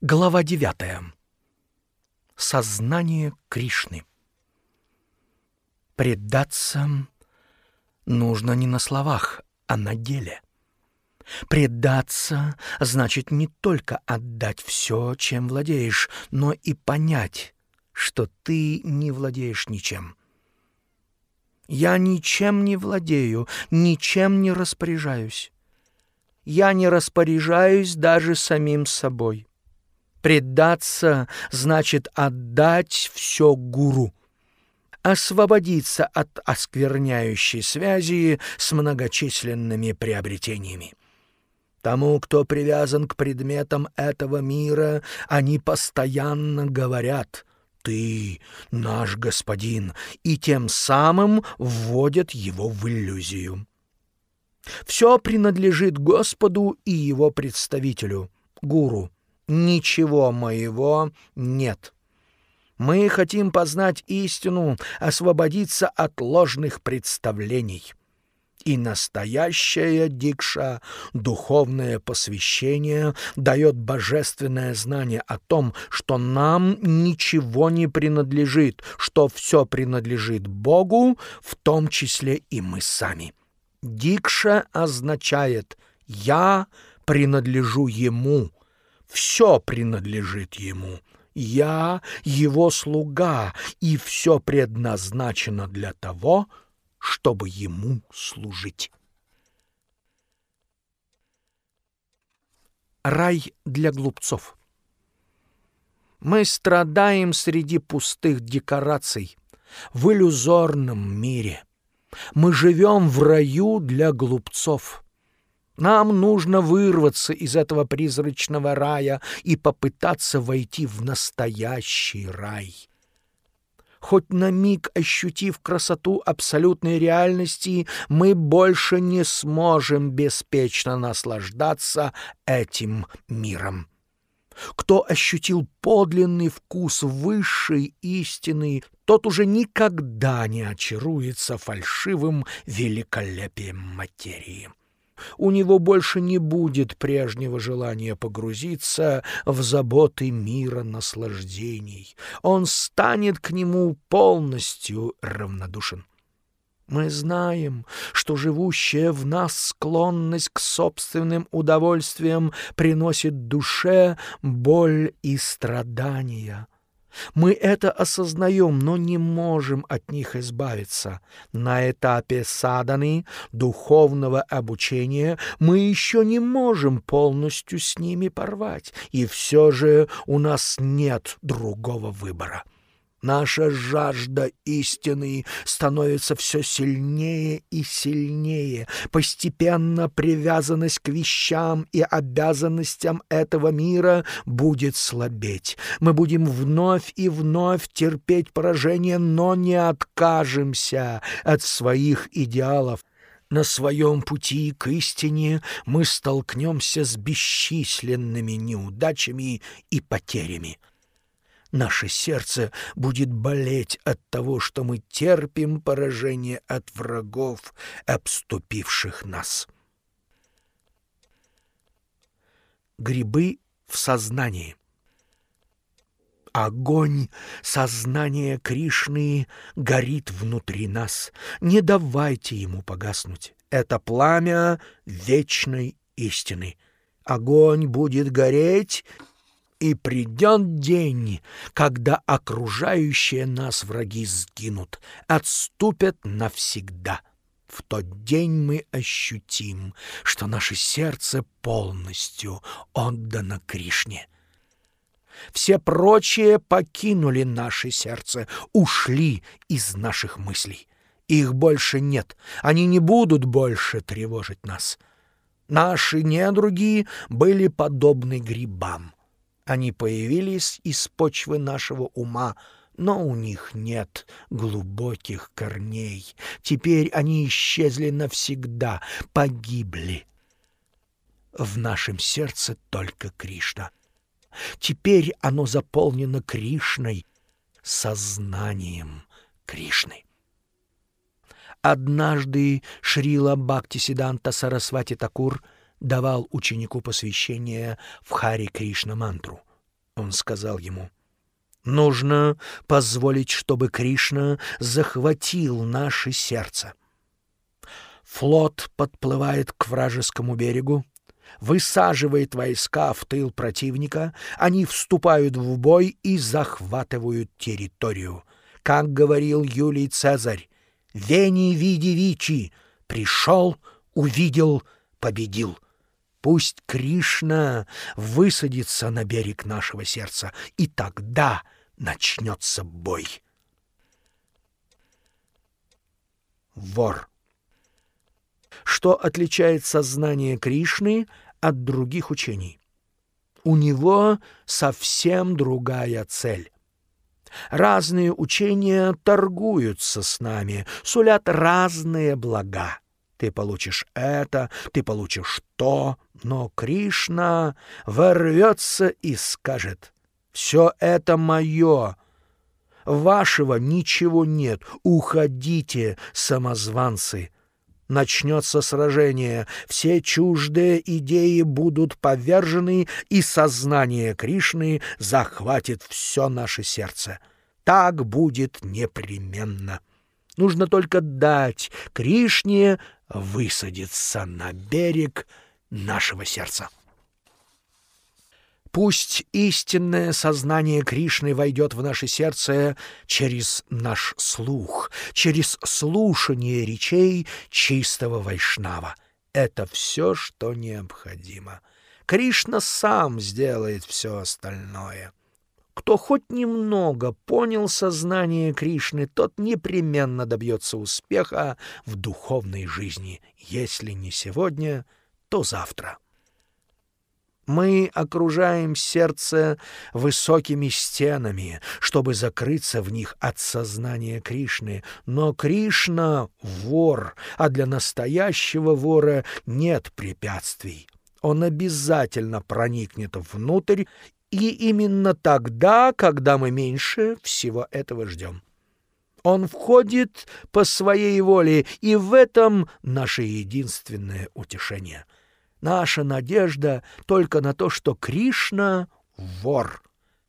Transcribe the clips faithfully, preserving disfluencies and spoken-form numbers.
Глава девятая. Сознание Кришны. Предаться нужно не на словах, а на деле. Предаться значит не только отдать все, чем владеешь, но и понять, что ты не владеешь ничем. Я ничем не владею, ничем не распоряжаюсь. Я не распоряжаюсь даже самим собой. Предаться значит отдать все гуру, освободиться от оскверняющей связи с многочисленными приобретениями. Тому, кто привязан к предметам этого мира, они постоянно говорят: «Ты наш господин», и тем самым вводят его в иллюзию. Все принадлежит Господу и его представителю, гуру. Ничего моего нет. Мы хотим познать истину, освободиться от ложных представлений. И настоящая дикша, духовное посвящение, дает божественное знание о том, что нам ничего не принадлежит, что все принадлежит Богу, в том числе и мы сами. Дикша означает «я принадлежу Ему». Все принадлежит Ему. Я Его слуга, и все предназначено для того, чтобы Ему служить. Рай для глупцов. Мы страдаем среди пустых декораций, в иллюзорном мире. Мы живем в раю для глупцов. Нам нужно вырваться из этого призрачного рая и попытаться войти в настоящий рай. Хоть на миг ощутив красоту абсолютной реальности, мы больше не сможем беспечно наслаждаться этим миром. Кто ощутил подлинный вкус высшей истины, тот уже никогда не очаруется фальшивым великолепием материи. У него больше не будет прежнего желания погрузиться в заботы мира наслаждений. Он станет к нему полностью равнодушен. Мы знаем, что живущая в нас склонность к собственным удовольствиям приносит душе боль и страдания. Мы это осознаем, но не можем от них избавиться. На этапе садханы, духовного обучения, мы еще не можем полностью с ними порвать, и все же у нас нет другого выбора. Наша жажда истины становится все сильнее и сильнее. Постепенно привязанность к вещам и обязанностям этого мира будет слабеть. Мы будем вновь и вновь терпеть поражение, но не откажемся от своих идеалов. На своем пути к истине мы столкнемся с бесчисленными неудачами и потерями. Наше сердце будет болеть от того, что мы терпим поражение от врагов, обступивших нас. Грибы в сознании. Огонь сознания Кришны горит внутри нас. Не давайте ему погаснуть. Это пламя вечной истины. Огонь будет гореть, и придет день, когда окружающие нас враги сгинут, отступят навсегда. В тот день мы ощутим, что наше сердце полностью отдано Кришне. Все прочие покинули наше сердце, ушли из наших мыслей. Их больше нет, они не будут больше тревожить нас. Наши недруги были подобны грибам. Они появились из почвы нашего ума, но у них нет глубоких корней. Теперь они исчезли навсегда, погибли. В нашем сердце только Кришна. Теперь оно заполнено Кришной, сознанием Кришны. Однажды Шрила Бхактисиддханта Сарасвати Такур давал ученику посвящение в Хари Кришна мантру. Он сказал ему: «Нужно позволить, чтобы Кришна захватил наше сердце». Флот подплывает к вражескому берегу, высаживает войска в тыл противника, они вступают в бой и захватывают территорию. Как говорил Юлий Цезарь: «Вени види вичи» — пришел, увидел, победил. Пусть Кришна высадится на берег нашего сердца, и тогда начнется бой. Вор. Что отличает сознание Кришны от других учений? У него совсем другая цель. Разные учения торгуются с нами, сулят разные блага. Ты получишь это, ты получишь то, но Кришна ворвется и скажет: «Все это мое, вашего ничего нет, уходите, самозванцы». Начнется сражение, все чуждые идеи будут повержены, и сознание Кришны захватит все наше сердце. Так будет непременно. Нужно только дать Кришне высадиться на берег нашего сердца. Пусть истинное сознание Кришны войдет в наше сердце через наш слух, через слушание речей чистого вайшнава. Это все, что необходимо. Кришна сам сделает все остальное. Кто хоть немного понял сознание Кришны, тот непременно добьется успеха в духовной жизни. Если не сегодня, то завтра. Мы окружаем сердце высокими стенами, чтобы закрыться в них от сознания Кришны. Но Кришна — вор, а для настоящего вора нет препятствий. Он обязательно проникнет внутрь, и именно тогда, когда мы меньше всего этого ждем. Он входит по своей воле, и в этом наше единственное утешение. Наша надежда только на то, что Кришна — вор.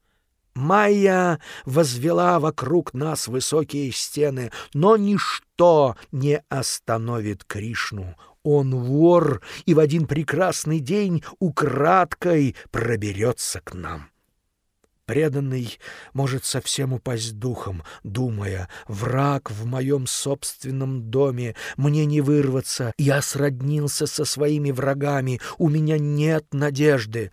Майя возвела вокруг нас высокие стены, но ничто не остановит Кришну. Он вор, и в один прекрасный день украдкой проберется к нам. Преданный может совсем упасть духом, думая: «Враг в моем собственном доме, мне не вырваться, я сроднился со своими врагами, у меня нет надежды».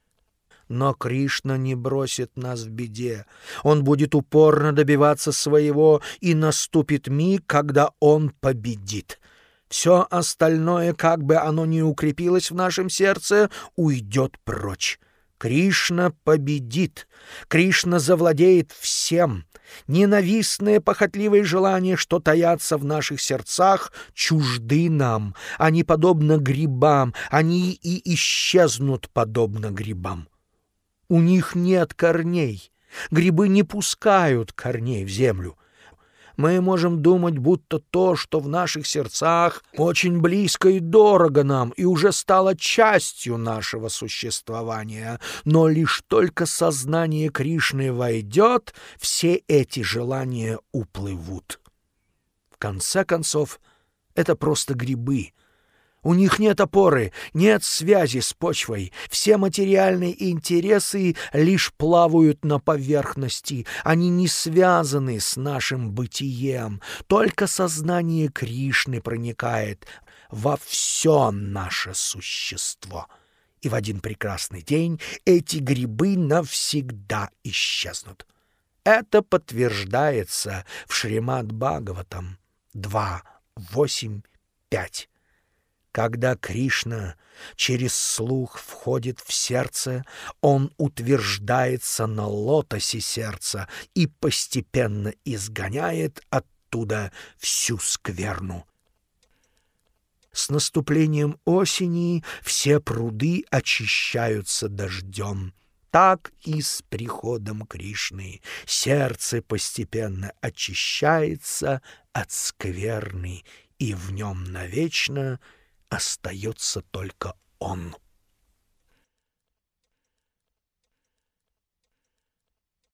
Но Кришна не бросит нас в беде. Он будет упорно добиваться своего, и наступит миг, когда он победит. Все остальное, как бы оно ни укрепилось в нашем сердце, уйдет прочь. Кришна победит. Кришна завладеет всем. Ненавистные похотливые желания, что таятся в наших сердцах, чужды нам. Они подобно грибам, они и исчезнут подобно грибам. У них нет корней. Грибы не пускают корней в землю. Мы можем думать, будто то, что в наших сердцах, очень близко и дорого нам, и уже стало частью нашего существования. Но лишь только сознание Кришны войдет, все эти желания уплывут. В конце концов, это просто грибы. У них нет опоры, нет связи с почвой. Все материальные интересы лишь плавают на поверхности. Они не связаны с нашим бытием. Только сознание Кришны проникает во все наше существо. И в один прекрасный день эти грибы навсегда исчезнут. Это подтверждается в Шримад-Бхагаватам два, восемь, пять. Когда Кришна через слух входит в сердце, он утверждается на лотосе сердца и постепенно изгоняет оттуда всю скверну. С наступлением осени все пруды очищаются дождем. Так и с приходом Кришны сердце постепенно очищается от скверны, и в нем навечно остается только Он.